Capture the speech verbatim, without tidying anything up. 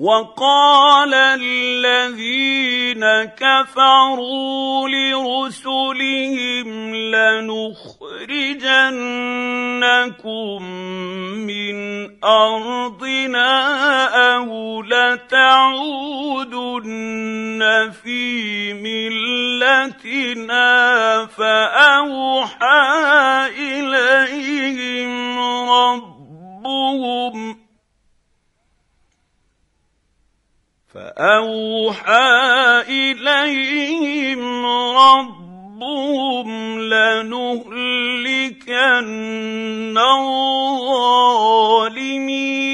وقال الذين كفروا لرسلهم لنخرجنكم من أرضنا أو لتعودن في ملتنا فأوحى إليهم ربهم فأوحى إليهم ربهم لنهلكن الظالمين